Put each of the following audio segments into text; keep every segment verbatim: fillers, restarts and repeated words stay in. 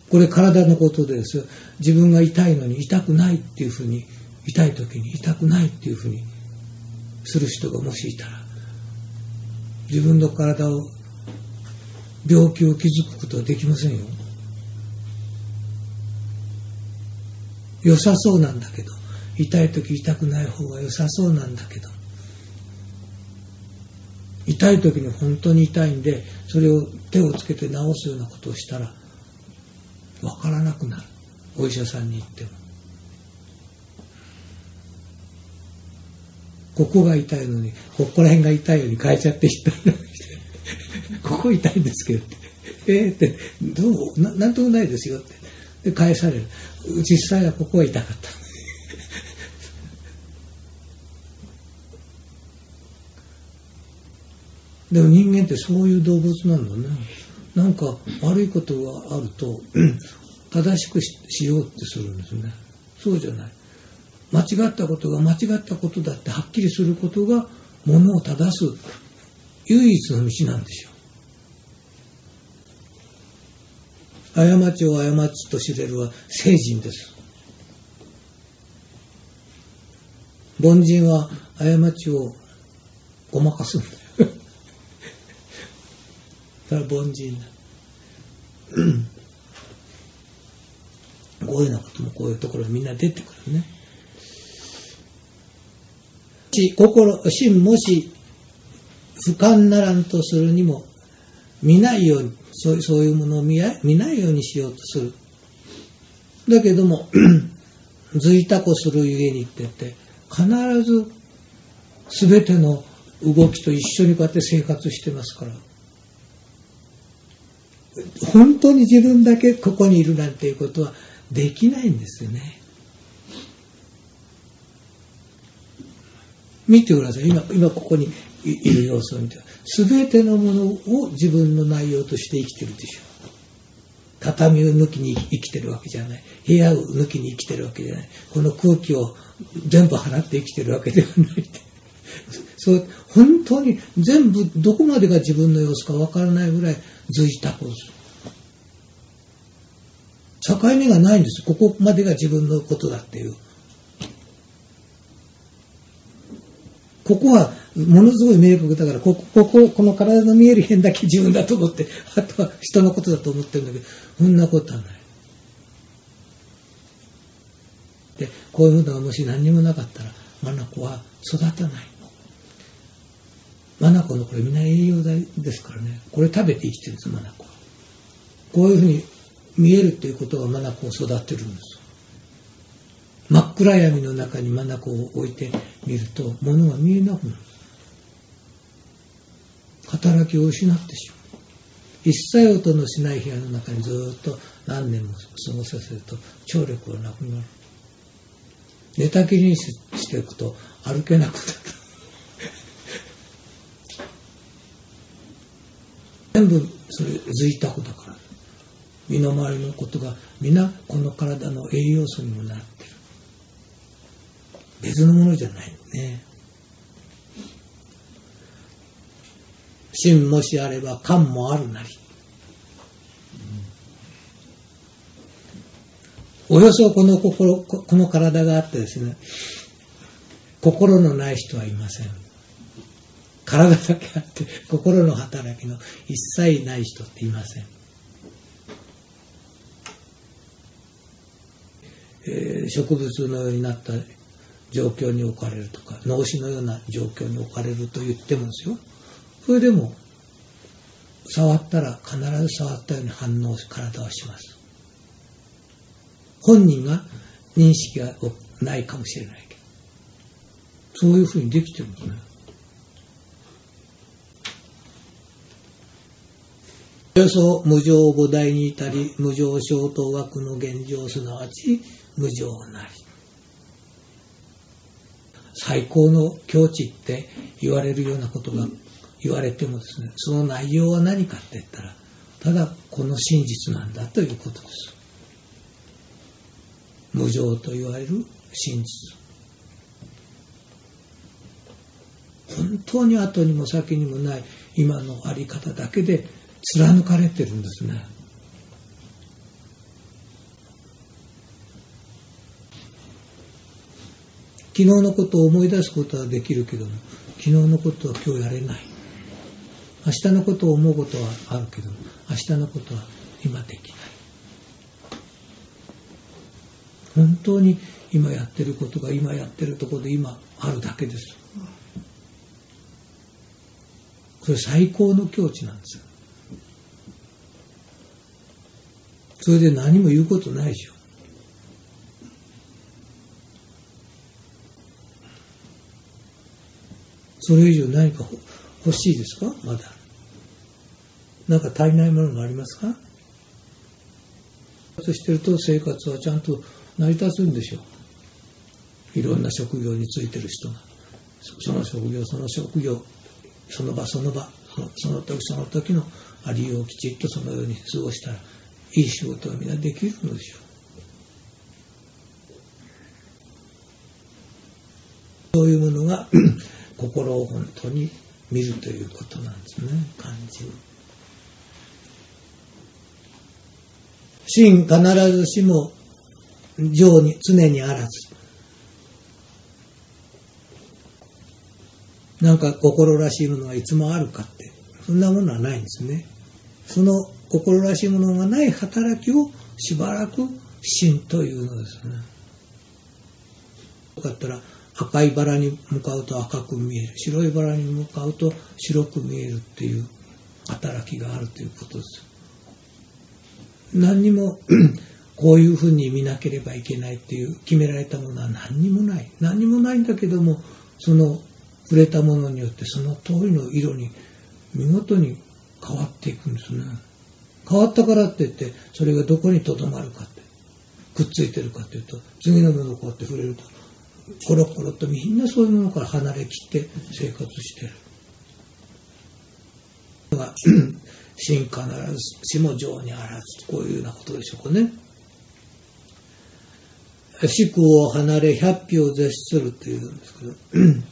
これ体のことですよ。自分が痛いのに痛くないっていうふうに、痛い時に痛くないっていうふうにする人がもしいたら、自分の体を、病気を気づくことはできませんよ。良さそうなんだけど、痛い時痛くない方が良さそうなんだけど、痛い時に本当に痛いんで、それを手をつけて治すようなことをしたら分からなくなる。お医者さんに行っても、ここが痛いのにここら辺が痛いように変えちゃっていったここ痛いんですけどってえーってどう な, なんともないですよってで返される。実際はここは痛かったでも人間ってそういう動物なんだね。なんか悪いことがあると正しく し, しようってするんですね。そうじゃない。間違ったことが間違ったことだってはっきりすることがものを正す唯一の道なんですよ。過ちを過ちと知れるは聖人です。凡人は過ちをごまかすんだよだから凡人だこういうようなこともこういうところにみんな出てくるね。心心もし不寛ならんとするにも見ないように、そう、そういうものを 見, 見ないようにしようとする。だけどもずいたこするゆえにって言って必ず全ての動きと一緒にこうやって生活してますから、本当に自分だけここにいるなんていうことはできないんですよね。見てください。今、今ここにいる様子を見て、全てのものを自分の内容として生きてるでしょう。畳を抜きに生きてるわけじゃない。部屋を抜きに生きてるわけじゃない。この空気を全部払って生きてるわけではない。そう、本当に全部どこまでが自分の様子かわからないぐらい随託をする。境目がないんです。ここまでが自分のことだっていう。ここはものすごい明確だから、ここ、ここ、この体の見える辺だけ自分だと思って、あとは人のことだと思ってるんだけど、そんなことはない。で、こういうものがもし何にもなかったら、マナコは育たない。マナコのこれみんな栄養剤ですからね。これ食べて生きてるんです、マナコは。こういうふうに見えるということがマナコを育てるんです。真っ暗闇の中にマナコを置いてみると、物が見えなくなる。働きを失ってしまう。一切音のしない部屋の中にずっと何年も過ごさせると聴力がなくなる。寝たきりにしていくと歩けなくなる。全部それ随託だから。身の回りのことが皆この体の栄養素にもなってる。別のものじゃないのね。心もしあれば観もあるなり。およそこの心、この体があってですね、心のない人はいません。体だけあって心の働きの一切ない人っていません。えー、植物のようになった状況に置かれるとか、脳死のような状況に置かれると言ってもですよ。それでも触ったら必ず触ったように反応体はします。本人が認識がないかもしれないけど、そういうふうにできてるんですね。およそ無常五大に至り、無常小等枠の現状、すなわち無常なり。最高の境地って言われるようなことが言われてもですね、その内容は何かって言ったら、ただこの真実なんだということです。無常と言われる真実。本当に後にも先にもない今のあり方だけで貫かれてるんですね。 昨日のことを思い出すことはできるけども、昨日のことは今日やれない。明日のことを思うことはあるけども、明日のことは今できない。本当に今やってることが今やってるところで今あるだけです。それ最高の境地なんですよ。それで何も言うことないでしょ。それ以上何か欲しいですか？まだ。なんか足りないものがありますか？そうしてると生活はちゃんと成り立つんでしょう。いろんな職業についてる人が。その職業、その職業、その場その場、その時その時のありようをきちっとそのように過ごしたら、いい仕事はみんなできるのでしょう。そういうものが心を本当に見るということなんですね。感じる。真必ずしも常に常にあらず。なんか心らしいものがいつもあるかって、そんなものはないんですね。その心らしいものがない働きをしばらく真というのですね。よかったら赤いバラに向かうと赤く見える、白いバラに向かうと白く見えるっていう働きがあるということです。何にもこういうふうに見なければいけないっていう決められたものは何にもない。何にもないんだけども、その触れたものによってその通りの色に見事に変わっていくんですね。変わったからって言ってそれがどこにとどまるかって、くっついてるかというと、次のものをこうやって触れるとコロコロとみんなそういうものから離れきって生活している。真必ずしも常にあらず、こういうようなことでしょうかね。四苦を離れ百否を絶するというんですけど、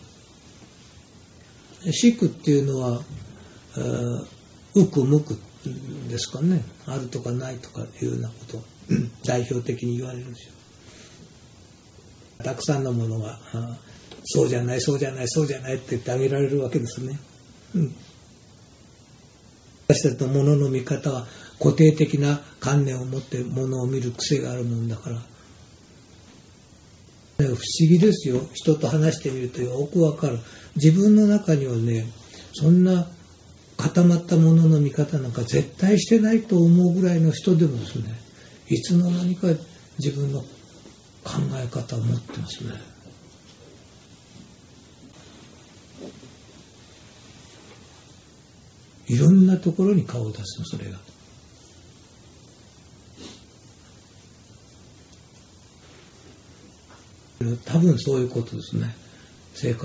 四苦っていうのはうくむくですかね。あるとかないとかいうようなことを代表的に言われるんですよ。たくさんのものがそうじゃないそうじゃないそうじゃないって言ってあげられるわけですね。うん、私たちのものの見方は固定的な観念を持ってものを見る癖があるもんだから、不思議ですよ。人と話してみるとよくわかる。自分の中にはね、そんな固まったものの見方なんか絶対してないと思うぐらいの人でもですね、いつの間にか自分の考え方を持ってますね。いろんなところに顔を出すの、それが。多分そういうことですね。生活